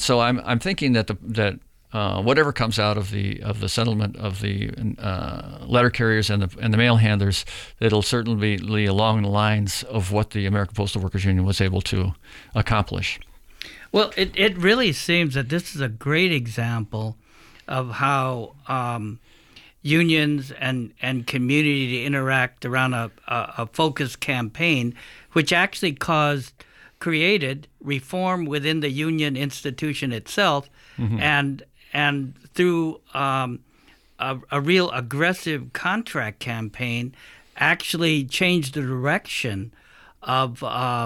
so I'm thinking that whatever comes out of the settlement of the letter carriers and the mail handlers, it'll certainly be along the lines of what the American Postal Workers Union was able to accomplish. Well, it really seems that this is a great example of how unions and community interact around a focused campaign, which actually created reform within the union institution itself, and through a real aggressive contract campaign, actually changed the direction of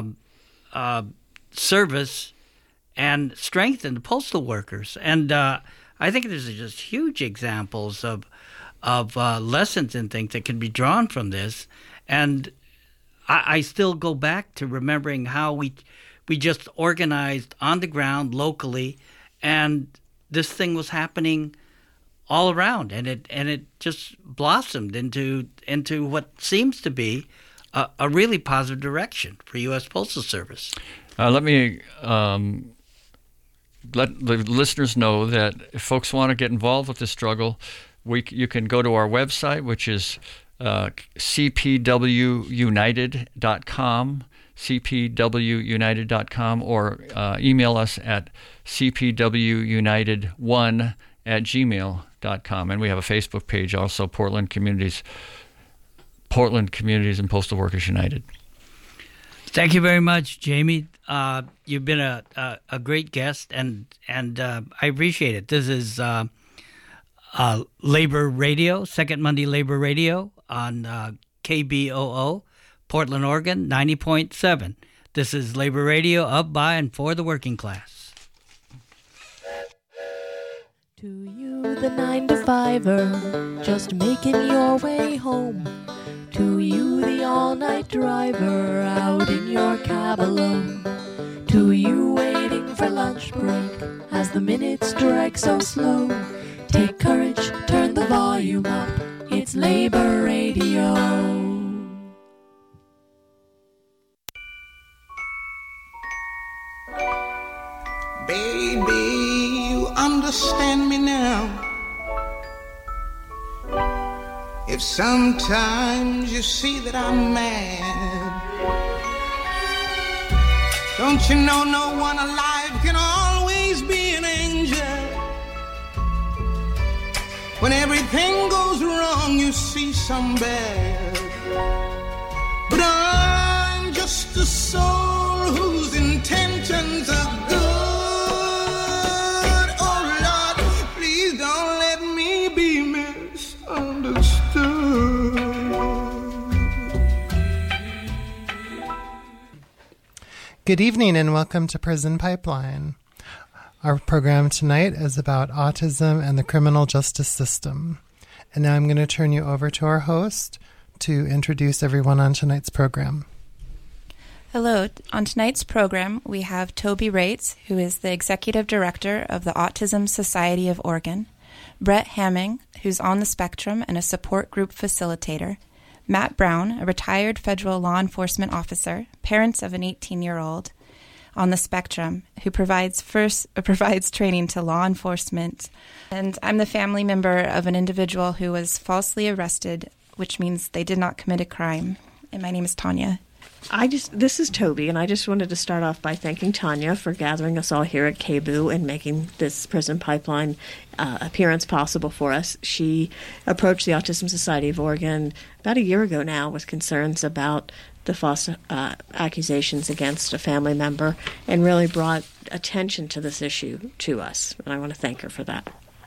service and strengthened the postal workers. And I think there's just huge examples of lessons and things that can be drawn from this. And I still go back to remembering how we just organized on the ground locally, and this thing was happening all around, and it just blossomed into what seems to be a really positive direction for U.S. Postal Service. Let me let the listeners know that if folks want to get involved with this struggle, you can go to our website, which is cpwunited.com, cpwunited.com, or email us at cpwunited1@gmail.com. And we have a Facebook page also, Portland Communities and Postal Workers United. Thank you very much, Jamie. You've been a great guest, and I appreciate it. This is Labor Radio, Second Monday Labor Radio on KBOO, Portland, Oregon, 90.7. This is Labor Radio, of, by, and for the working class. To you, the 9-to-5er, just making your way home. To you, the all-night driver, out in your cab alone. To you, waiting for lunch break, as the minutes drag so slow. Take courage, turn the volume up, it's Labor Radio. Baby, you understand me now. If sometimes you see that I'm mad, don't you know no one alive can always be an angel? When everything goes wrong, you see some bad. But I'm just a soul whose intentions are good. Oh Lord, please don't let me be misunderstood. Good evening and welcome to Prison Pipeline. Our program tonight is about autism and the criminal justice system. And now I'm going to turn you over to our host to introduce everyone on tonight's program. Hello. On tonight's program, we have Toby Rates, who is the Executive Director of the Autism Society of Oregon, Brett Hamming, who's on the spectrum and a support group facilitator, Matt Brown, a retired federal law enforcement officer, parents of an 18-year-old, on the spectrum, who provides training to law enforcement. And I'm the family member of an individual who was falsely arrested, which means they did not commit a crime. And my name is Tanya. This is Toby, and I just wanted to start off by thanking Tanya for gathering us all here at KBOO and making this Prison Pipeline appearance possible for us. She approached the Autism Society of Oregon about a year ago now with concerns about the false accusations against a family member and really brought attention to this issue to us. And I want to thank her for that.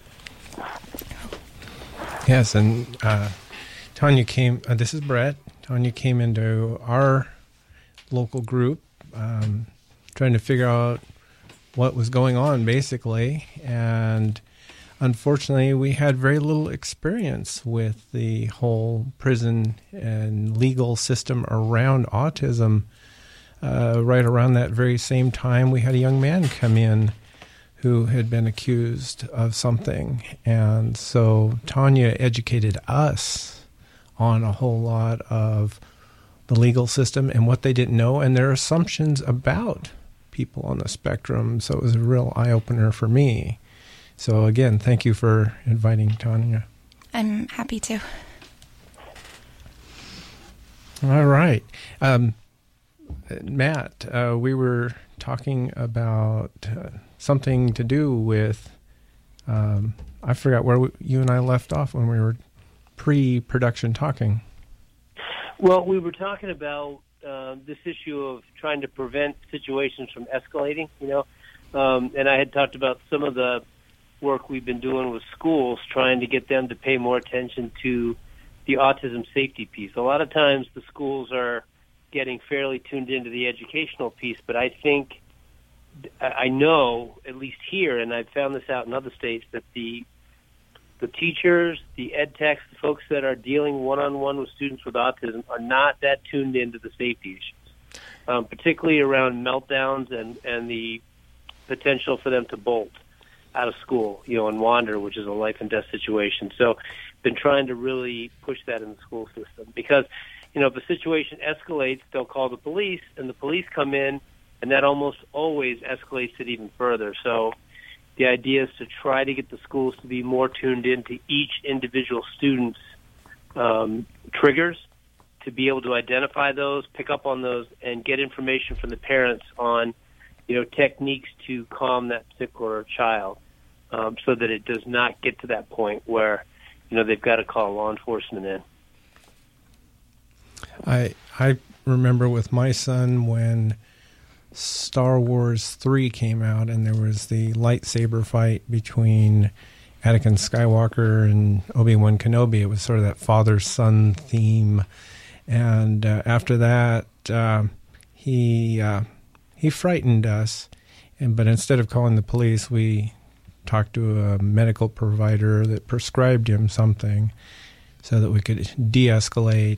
Yes, and Tanya came, this is Brett. Tanya came into our local group trying to figure out what was going on, basically. And unfortunately, we had very little experience with the whole prison and legal system around autism. Right around that very same time, we had a young man come in who had been accused of something. And so Tanya educated us on a whole lot of the legal system and what they didn't know and their assumptions about people on the spectrum. So it was a real eye-opener for me. So again, thank you for inviting Tanya. I'm happy to. All right. Matt, we were talking about something to do with, I forgot where you and I left off when we were pre-production talking. Well, we were talking about this issue of trying to prevent situations from escalating, and I had talked about some of the work we've been doing with schools, trying to get them to pay more attention to the autism safety piece. A lot of times the schools are getting fairly tuned into the educational piece, but I know, at least here, and I've found this out in other states, that the teachers, the ed techs, the folks that are dealing one-on-one with students with autism are not that tuned into the safety issues, particularly around meltdowns and the potential for them to bolt out of school, and wander, which is a life and death situation. So been trying to really push that in the school system because, if a situation escalates, they'll call the police, and the police come in, and that almost always escalates it even further. So the idea is to try to get the schools to be more tuned into each individual student's triggers, to be able to identify those, pick up on those, and get information from the parents on, techniques to calm that particular child, so that it does not get to that point where, they've got to call law enforcement in. I remember with my son when Star Wars 3 came out and there was the lightsaber fight between Anakin Skywalker and Obi-Wan Kenobi. It was sort of that father-son theme. And after that, he frightened us. But instead of calling the police, we talked to a medical provider that prescribed him something so that we could de-escalate.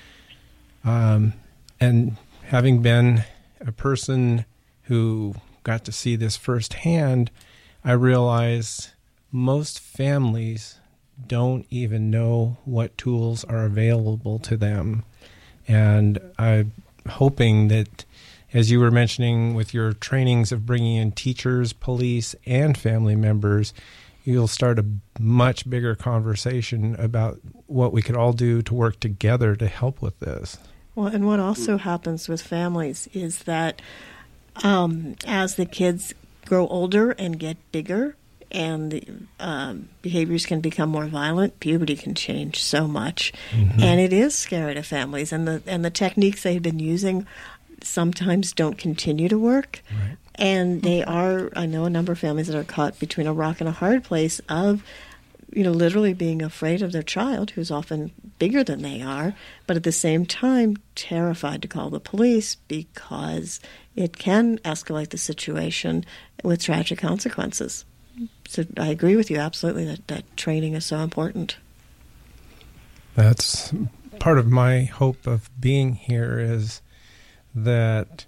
And having been a person who got to see this firsthand, I realized most families don't even know what tools are available to them. And I'm hoping that, as you were mentioning with your trainings of bringing in teachers, police, and family members, you'll start a much bigger conversation about what we could all do to work together to help with this. Well, and what also happens with families is that as the kids grow older and get bigger and the behaviors can become more violent, puberty can change so much. Mm-hmm. And it is scary to families. And the techniques they've been using sometimes don't continue to work. Right. And I know a number of families that are caught between a rock and a hard place of, literally being afraid of their child, who's often bigger than they are, but at the same time terrified to call the police because it can escalate the situation with tragic consequences. So I agree with you absolutely that training is so important. That's part of my hope of being here, is that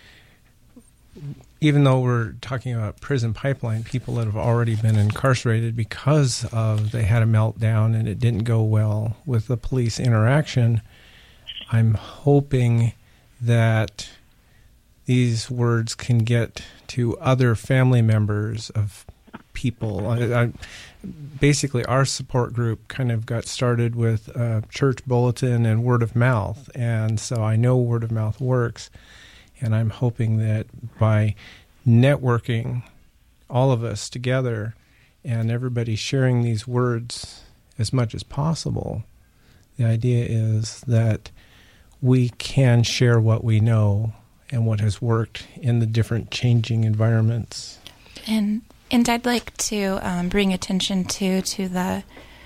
even though we're talking about prison pipeline, people that have already been incarcerated because of they had a meltdown and it didn't go well with the police interaction, I'm hoping that these words can get to other family members of people. Basically, our support group kind of got started with church bulletin and word of mouth, and so I know word of mouth works. And I'm hoping that by networking all of us together and everybody sharing these words as much as possible, the idea is that we can share what we know and what has worked in the different changing environments. And I'd like to bring attention to the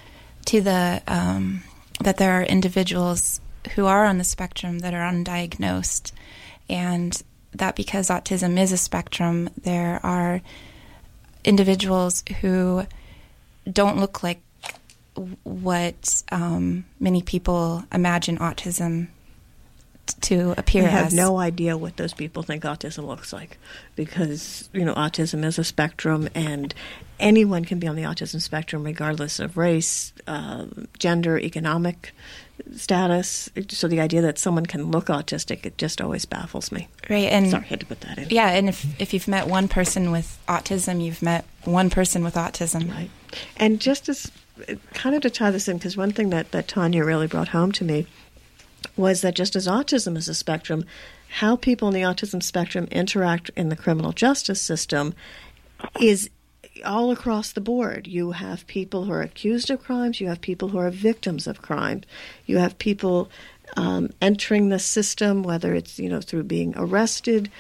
that there are individuals who are on the spectrum that are undiagnosed. And that because autism is a spectrum, there are individuals who don't look like what many people imagine autism to appear I have as. no idea what those people think autism looks like, because autism is a spectrum, and anyone can be on the autism spectrum regardless of race, gender, economic status. So the idea that someone can look autistic, it just always baffles me. Right, and sorry, I had to put that in. Yeah, and if you've met one person with autism, you've met one person with autism. Right. And just as kind of to tie this in, because one thing that Tanya really brought home to me was that just as autism is a spectrum, how people in the autism spectrum interact in the criminal justice system is all across the board. You have people who are accused of crimes. You have people who are victims of crime. You have people entering the system, whether it's through being arrested,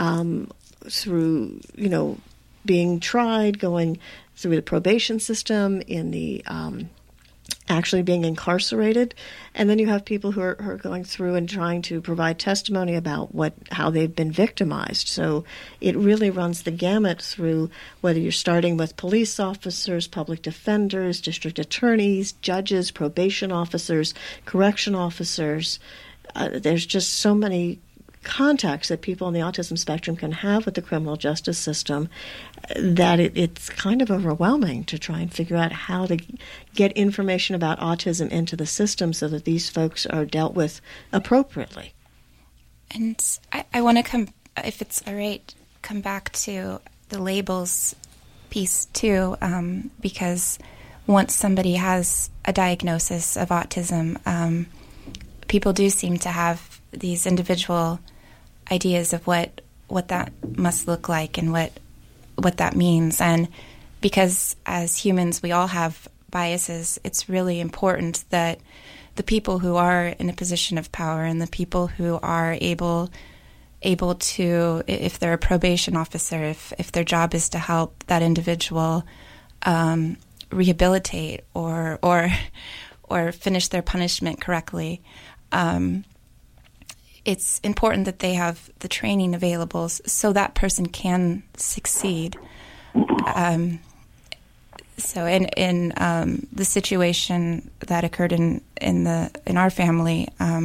through being tried, going through the probation system, in the actually being incarcerated, and then you have people who are going through and trying to provide testimony about how they've been victimized. So it really runs the gamut through whether you're starting with police officers, public defenders, district attorneys, judges, probation officers, correction officers. There's just so many contacts that people on the autism spectrum can have with the criminal justice system that it's kind of overwhelming to try and figure out how to get information about autism into the system so that these folks are dealt with appropriately. And I want to come, if it's all right, come back to the labels piece too, because once somebody has a diagnosis of autism, people do seem to have these individual ideas of what that must look like and what that means. And because as humans we all have biases, it's really important that the people who are in a position of power and the people who are able to, if they're a probation officer, if their job is to help that individual rehabilitate or finish their punishment correctly, it's important that they have the training available so that person can succeed. So in the situation that occurred in our family,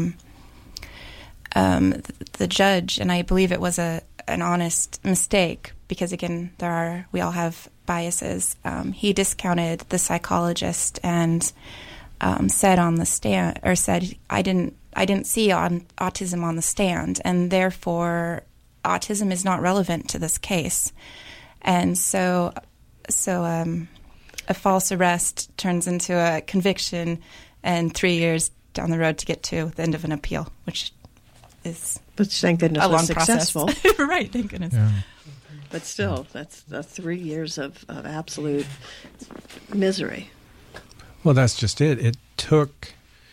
the judge, and I believe it was an honest mistake, because again we all have biases. He discounted the psychologist and said on the stand, or said, I didn't see autism on the stand, and therefore autism is not relevant to this case. And so a false arrest turns into a conviction, and 3 years down the road to get to the end of an appeal, which thank goodness a long was successful. Right, thank goodness. Yeah. But still, that's 3 years of absolute misery. Well, that's just it. It took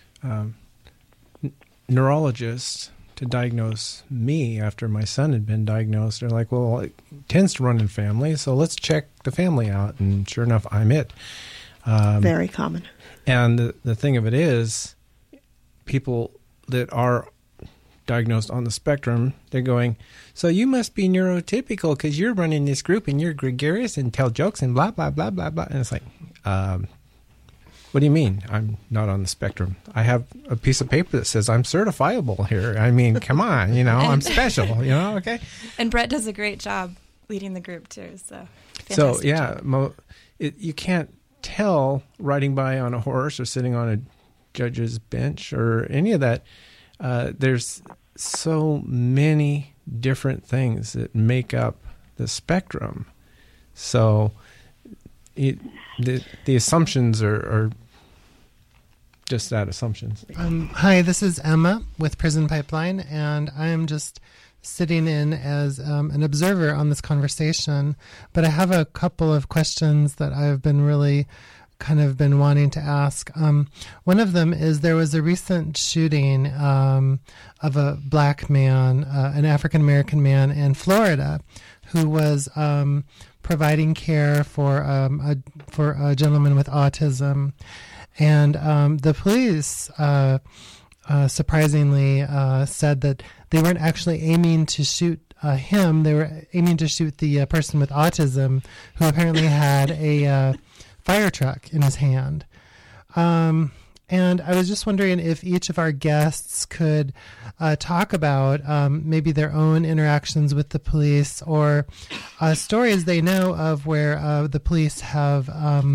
neurologists to diagnose me after my son had been diagnosed. They're like, well, it tends to run in families, so let's check the family out. And sure enough, I'm it. Very common. And the thing of it is, people that are diagnosed on the spectrum, they're going, so you must be neurotypical because you're running this group and you're gregarious and tell jokes and blah, blah, blah, blah, blah. And it's like, what do you mean I'm not on the spectrum? I have a piece of paper that says I'm certifiable here. I mean, come on, I'm special, okay? And Brett does a great job leading the group too, so fantastic So, yeah, job. You can't tell riding by on a horse or sitting on a judge's bench or any of that. There's so many different things that make up the spectrum. So the assumptions are just that, assumptions. Hi, this is Emma with Prison Pipeline, and I'm just sitting in as an observer on this conversation. But I have a couple of questions that I've been really kind of been wanting to ask. One of them is, there was a recent shooting of a black man, an African-American man in Florida, who was providing care for a gentleman with autism. And the police surprisingly said that they weren't actually aiming to shoot him. They were aiming to shoot the person with autism, who apparently had a fire truck in his hand. And And I was just wondering if each of our guests could talk about maybe their own interactions with the police or stories they know of where the police have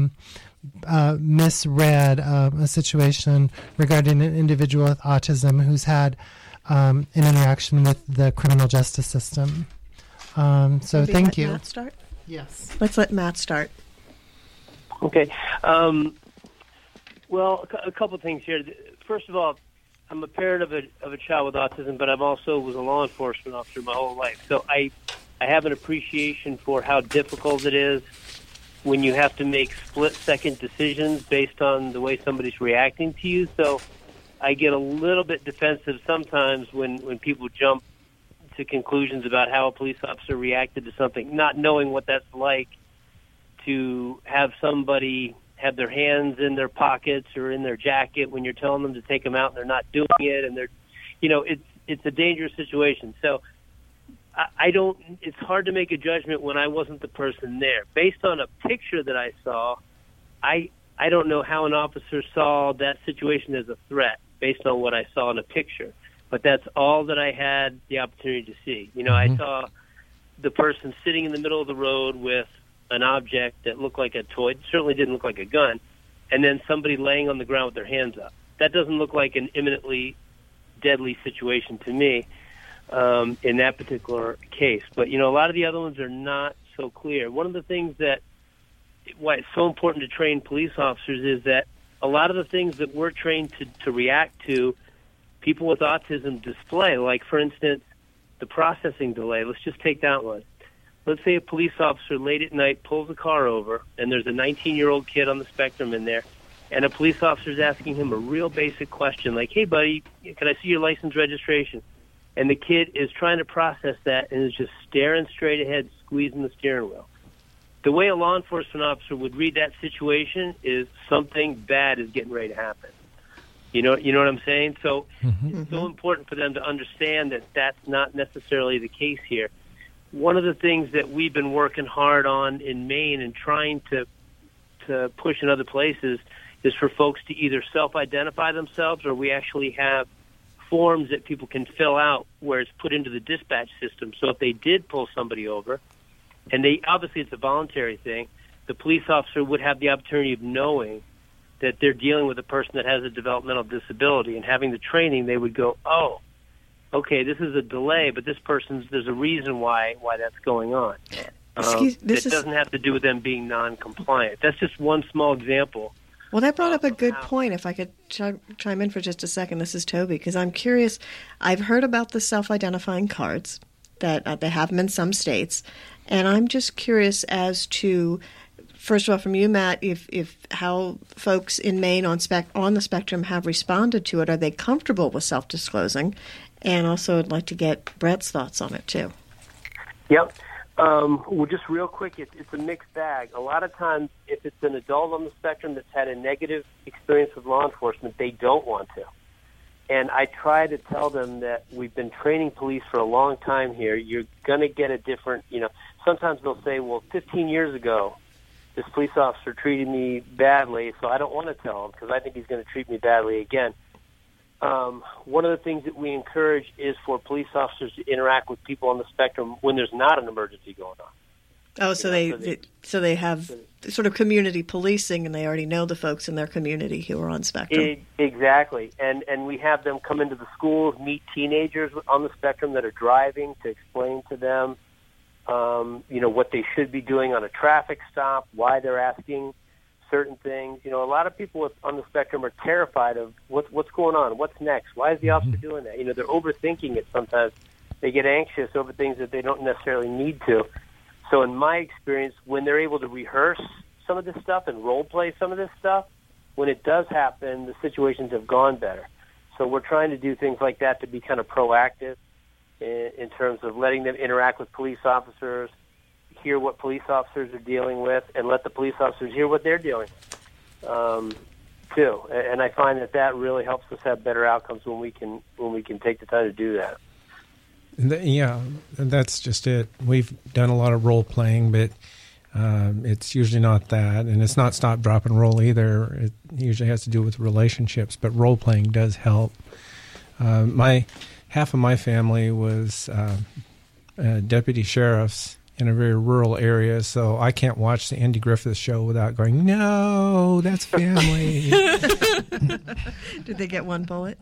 misread a situation regarding an individual with autism who's had an interaction with the criminal justice system. So Maybe thank let you. Matt start? Yes. Let's let Matt start. Okay. Well, a couple things here. First of all, I'm a parent of a child with autism, but I've also was a law enforcement officer my whole life. So I have an appreciation for how difficult it is when you have to make split-second decisions based on the way somebody's reacting to you. So I get a little bit defensive sometimes when people jump to conclusions about how a police officer reacted to something, not knowing what that's like to have somebody have their hands in their pockets or in their jacket when you're telling them to take them out and they're not doing it, and they're, it's a dangerous situation. So I don't. It's hard to make a judgment when I wasn't the person there. Based on a picture that I saw, I don't know how an officer saw that situation as a threat based on what I saw in a picture. But that's all that I had the opportunity to see. I saw the person sitting in the middle of the road with an object that looked like a toy. It certainly didn't look like a gun. And then somebody laying on the ground with their hands up. That doesn't look like an imminently deadly situation to me in that particular case. But, a lot of the other ones are not so clear. One of the things why it's so important to train police officers is that a lot of the things that we're trained to react to, people with autism display. Like, for instance, the processing delay. Let's just take that one. Let's say a police officer late at night pulls a car over, and there's a 19-year-old kid on the spectrum in there, and a police officer is asking him a real basic question like, hey, buddy, can I see your license registration? And the kid is trying to process that and is just staring straight ahead, squeezing the steering wheel. The way a law enforcement officer would read that situation is something bad is getting ready to happen. You know what I'm saying? So it's so important for them to understand that that's not necessarily the case here. One of the things that we've been working hard on in Maine and trying to push in other places is for folks to either self-identify themselves, or we actually have forms that people can fill out where it's put into the dispatch system. So if they did pull somebody over, and obviously it's a voluntary thing, the police officer would have the opportunity of knowing that they're dealing with a person that has a developmental disability, and having the training, they would go, oh, okay, this is a delay, but there's a reason why that's going on. It doesn't have to do with them being non-compliant. That's just one small example. Well, that brought up a good point. If I could chime in for just a second, this is Toby, because I'm curious. I've heard about the self-identifying cards that they have them in some states, and I'm just curious as to, first of all, from you, Matt, if how folks in Maine on the spectrum have responded to it. Are they comfortable with self-disclosing? And also, I'd like to get Brett's thoughts on it, too. Yep. Well, just real quick, it's a mixed bag. A lot of times, if it's an adult on the spectrum that's had a negative experience with law enforcement, they don't want to. And I try to tell them that we've been training police for a long time here. You're going to get a different, sometimes they'll say, well, 15 years ago, this police officer treated me badly, so I don't want to tell him because I think he's going to treat me badly again. One of the things that we encourage is for police officers to interact with people on the spectrum when there's not an emergency going on. Oh, so they have sort of community policing, and they already know the folks in their community who are on spectrum. Exactly, and we have them come into the schools, meet teenagers on the spectrum that are driving, to explain to them, what they should be doing on a traffic stop, why they're asking certain things. A lot of people on the spectrum are terrified of what's going on, what's next, why is the officer doing that? They're overthinking it sometimes. They get anxious over things that they don't necessarily need to. So in my experience, when they're able to rehearse some of this stuff and role play some of this stuff, when it does happen, the situations have gone better. So we're trying to do things like that to be kind of proactive in terms of letting them interact with police officers, hear what police officers are dealing with, and let the police officers hear what they're dealing with, too. And I find that really helps us have better outcomes when we can take the time to do that. Yeah, that's just it. We've done a lot of role playing, but It's usually not that, and it's not stop, drop, and roll either. It usually has to do with relationships, but role-playing does help. Half of my family was deputy sheriffs in a very rural area, so I can't watch the Andy Griffith Show without going, no, that's family. Did they get one bullet?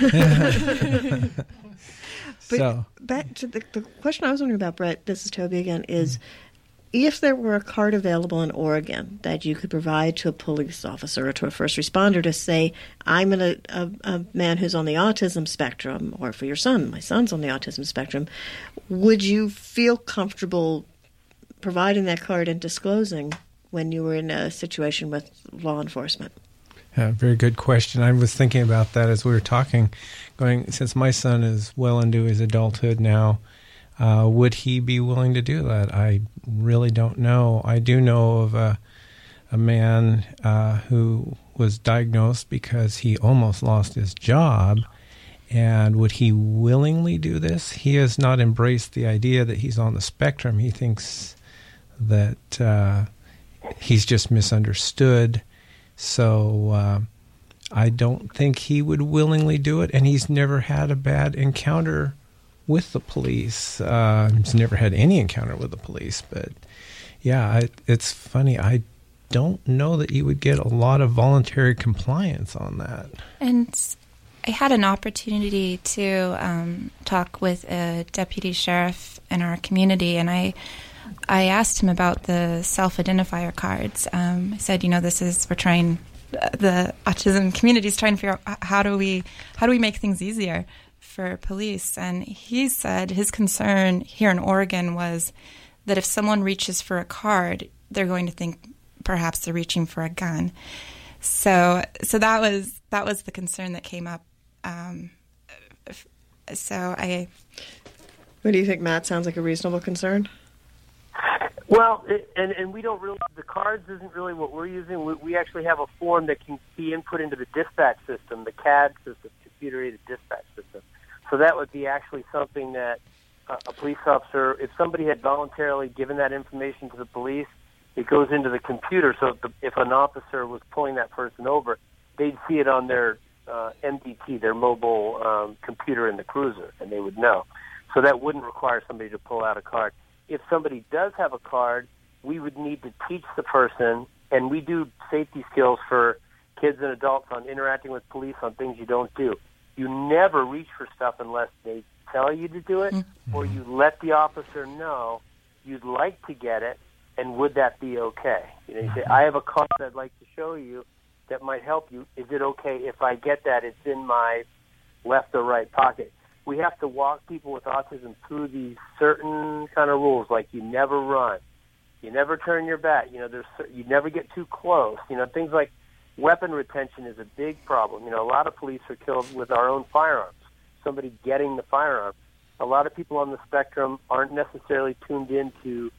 But So back to the question I was wondering about, Brett, this is Toby again, is if there were a card available in Oregon that you could provide to a police officer or to a first responder to say, I'm a man who's on the autism spectrum, or for your son, my son's on the autism spectrum, would you feel comfortable providing that card and disclosing when you were in a situation with law enforcement? very good question. I was thinking about that as we were talking, going, since my son is well into his adulthood now, would he be willing to do that? I really don't know. I do know of a man who was diagnosed because he almost lost his job. And would he willingly do this? He has not embraced the idea that he's on the spectrum. He thinks that he's just misunderstood. So I don't think he would willingly do it. And he's never had a bad encounter with the police. He's never had any encounter with the police. But yeah, it's funny. I don't know that you would get a lot of voluntary compliance on that. And I had an opportunity to talk with a deputy sheriff in our community, and I asked him about the self-identifier cards. I said, we're trying, the autism community is trying to figure out how do we make things easier for police. And he said his concern here in Oregon was that if someone reaches for a card, they're going to think perhaps they're reaching for a gun. So that was the concern that came up. What do you think, Matt? Sounds like a reasonable concern. Well, and we don't really, the cards isn't really what we're using. We actually have a form that can be input into the dispatch system, the CAD system, computer-aided dispatch system. So that would be actually something that a police officer, if somebody had voluntarily given that information to the police, it goes into the computer. So if an officer was pulling that person over, they'd see it on their MDT, their mobile computer in the cruiser, and they would know. So that wouldn't require somebody to pull out a card. If somebody does have a card, we would need to teach the person, and we do safety skills for kids and adults on interacting with police on things you don't do. You never reach for stuff unless they tell you to do it, or you let the officer know you'd like to get it, and would that be okay? You say, I have a card I'd like to show you that might help you. Is it okay if I get that? It's in my left or right pocket. We have to walk people with autism through these certain kind of rules, like you never run, you never turn your back, you never get too close. Things like weapon retention is a big problem. A lot of police are killed with our own firearms, somebody getting the firearm. A lot of people on the spectrum aren't necessarily tuned into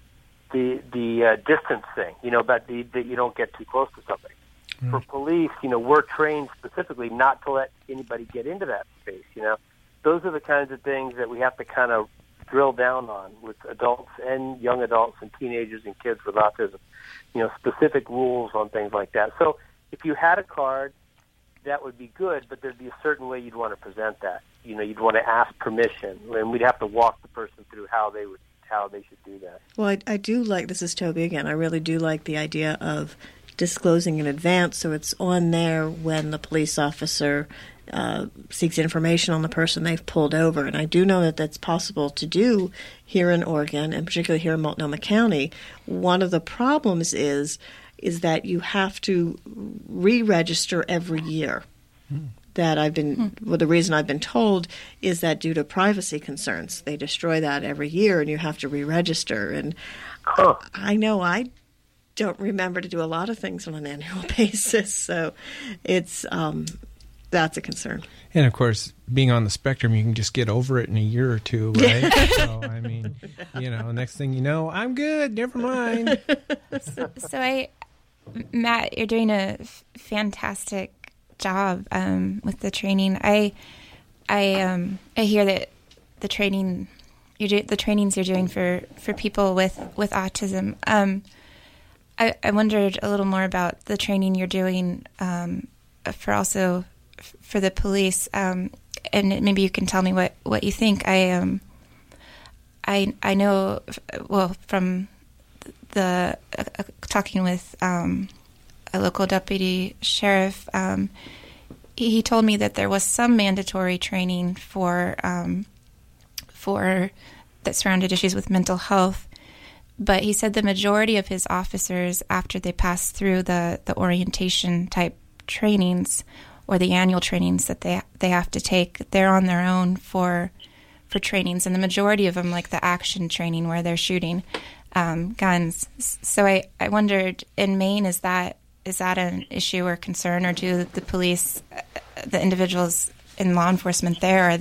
the distance thing, about that you don't get too close to something. For police, we're trained specifically not to let anybody get into that space, Those are the kinds of things that we have to kind of drill down on with adults and young adults and teenagers and kids with autism, specific rules on things like that. So if you had a card, that would be good, but there'd be a certain way you'd want to present that. You'd want to ask permission, and we'd have to walk the person through how they should do that. Well, I do like, this is Toby again, I really do like the idea of disclosing in advance so it's on there when the police officer seeks information on the person they've pulled over. And I do know that that's possible to do here in Oregon, and particularly here in Multnomah County. One of the problems is that you have to re-register every year. That the reason I've been told is that due to privacy concerns, they destroy that every year and you have to re-register. And I know I don't remember to do a lot of things on an annual basis, so it's that's a concern. And of course, being on the spectrum, you can just get over it in a year or two, right? So, I mean, next thing you know, I'm good, never mind. So Matt, you're doing a fantastic job with the training. I hear that the trainings you're doing for people with autism. I wondered a little more about the training you're doing for the police, and maybe you can tell me what you think. I know, well, from the talking with a local deputy sheriff, he told me that there was some mandatory training for that surrounded issues with mental health. But he said the majority of his officers, after they pass through the orientation type trainings or the annual trainings that they have to take, they're on their own for trainings. And the majority of them, like the action training where they're shooting guns. So I wondered, in Maine, is that an issue or concern, or do the police, the individuals in law enforcement there,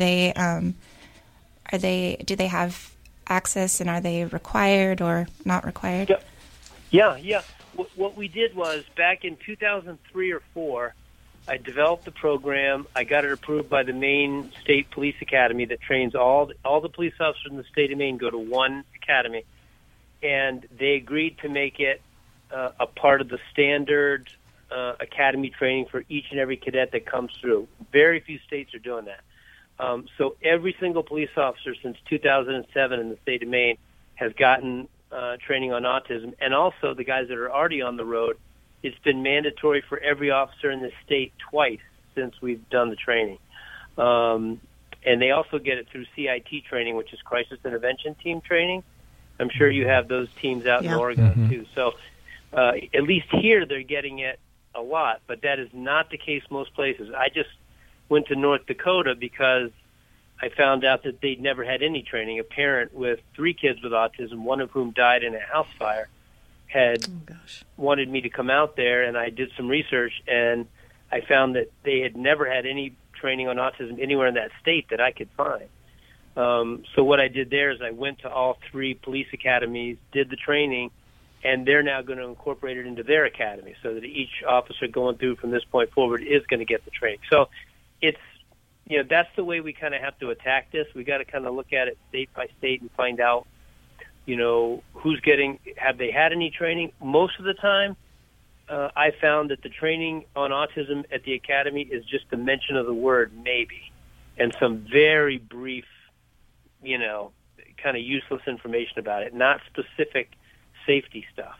do they have access, and are they required or not required? Yeah. What we did was, back in 2003 or 4, I developed the program. I got it approved by the Maine State Police Academy that trains all the police officers in the state of Maine go to one academy, and they agreed to make it a part of the standard academy training for each and every cadet that comes through. Very few states are doing that. So every single police officer since 2007 in the state of Maine has gotten training on autism. And also the guys that are already on the road, it's been mandatory for every officer in the state twice since we've done the training. And they also get it through CIT training, which is Crisis Intervention Team training. I'm sure you have those teams out in Oregon, too. So at least here they're getting it a lot, but that is not the case most places. I just went to North Dakota because I found out that they'd never had any training. A parent with 3 kids with autism, one of whom died in a house fire, had wanted me to come out there, and I did some research, and I found that they had never had any training on autism anywhere in that state that I could find. So what I did there is I went to all 3 police academies, did the training, and they're now going to incorporate it into their academy so that each officer going through from this point forward is going to get the training. So it's, that's the way we kind of have to attack this. We got to kind of look at it state by state and find out, who's have they had any training? Most of the time, I found that the training on autism at the academy is just the mention of the word maybe and some very brief, kind of useless information about it, not specific safety stuff.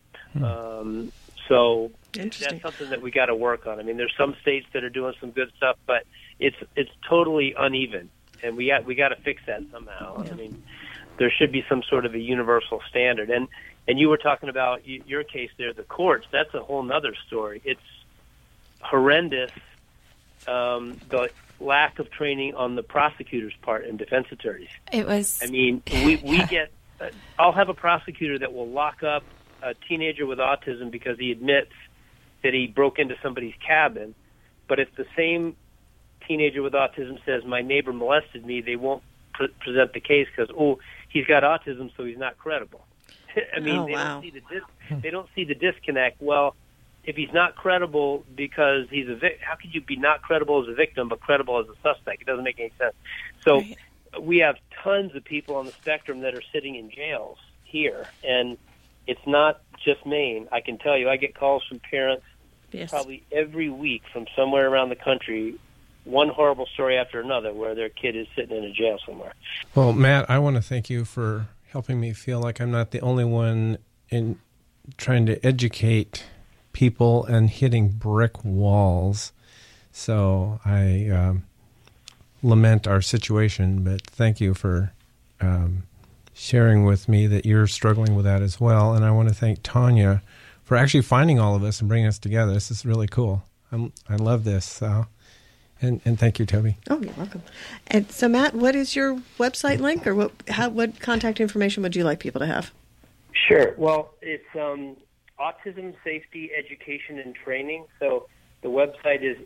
So that's something that we got to work on. I mean, there's some states that are doing some good stuff, but it's totally uneven, and we got to fix that somehow. I mean, there should be some sort of a universal standard. And you were talking about your case there, the courts. That's a whole nother story. It's horrendous, the lack of training on the prosecutor's part and defense attorneys. It was. I mean, we get. I'll have a prosecutor that will lock up a teenager with autism because he admits that he broke into somebody's cabin. But if the same teenager with autism says, my neighbor molested me, they won't present the case because, he's got autism, so he's not credible. I mean, they don't see the disconnect. Well, if he's not credible because he's a victim, how could you be not credible as a victim but credible as a suspect? It doesn't make any sense. So we have tons of people on the spectrum that are sitting in jails here, and it's not just Maine. I can tell you, I get calls from parents probably every week from somewhere around the country, one horrible story after another where their kid is sitting in a jail somewhere. Well, Matt, I want to thank you for helping me feel like I'm not the only one in trying to educate people and hitting brick walls. So I lament our situation, but thank you for sharing with me that you're struggling with that as well. And I want to thank Tanya for actually finding all of us and bringing us together. This is really cool. I love this. And thank you, Toby. Oh, you're welcome. And so, Matt, what is your website link, or what contact information would you like people to have? Sure. Well, it's Autism Safety Education and Training. So the website is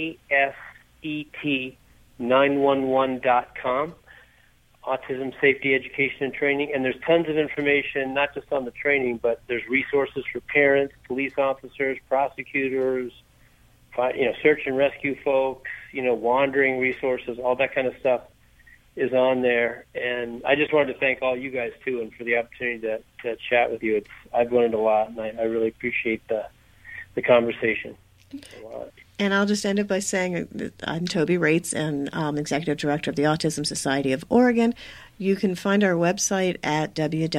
ASET911.com, Autism Safety Education and Training. And there's tons of information, not just on the training, but there's resources for parents, police officers, prosecutors, search and rescue folks, wandering resources, all that kind of stuff. is on there. And I just wanted to thank all you guys, too, and for the opportunity to chat with you. I've learned a lot, and I really appreciate the conversation a lot. And I'll just end it by saying that I'm Toby Rates, and Executive Director of the Autism Society of Oregon. You can find our website at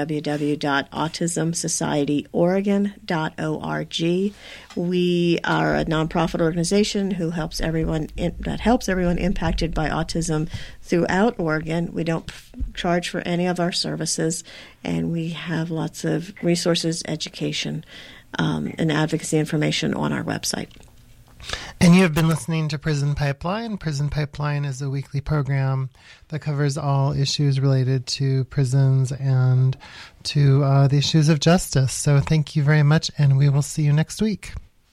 www.autismsocietyoregon.org. We are a nonprofit organization who helps everyone impacted by autism throughout Oregon. We don't charge for any of our services, and we have lots of resources, education, and advocacy information on our website. And you have been listening to Prison Pipeline. Prison Pipeline is a weekly program that covers all issues related to prisons and to the issues of justice. So thank you very much, and we will see you next week.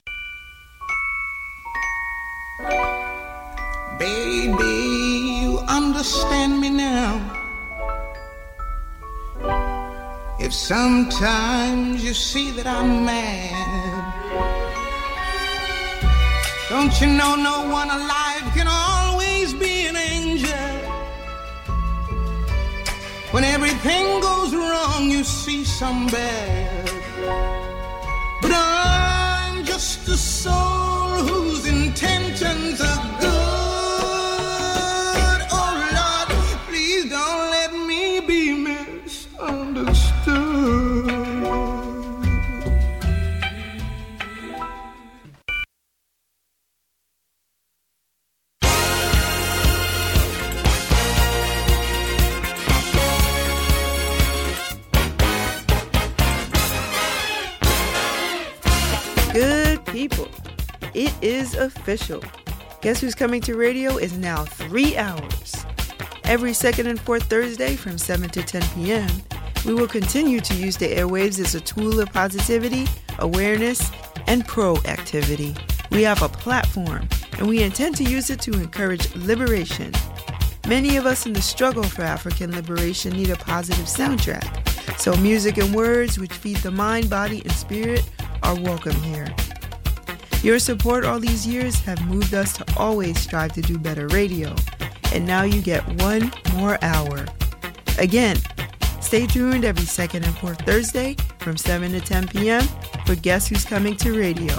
Baby, you understand me now. If sometimes you see that I'm mad, don't you know no one alive can always be an angel? When everything goes wrong, you see some bad. But I'm just a soul whose intentions are good. Oh, Lord, please don't let me be misunderstood. Good people, it is official. Guess Who's Coming to Radio is now 3 hours. Every second and fourth Thursday from 7 to 10 p.m., we will continue to use the airwaves as a tool of positivity, awareness, and proactivity. We have a platform, and we intend to use it to encourage liberation. Many of us in the struggle for African liberation need a positive soundtrack, so music and words which feed the mind, body, and spirit are welcome here. Your support all these years have moved us to always strive to do better radio, and now you get one more hour. Again, stay tuned every second and fourth Thursday from 7 to 10 p.m. for Guess Who's Coming to Radio.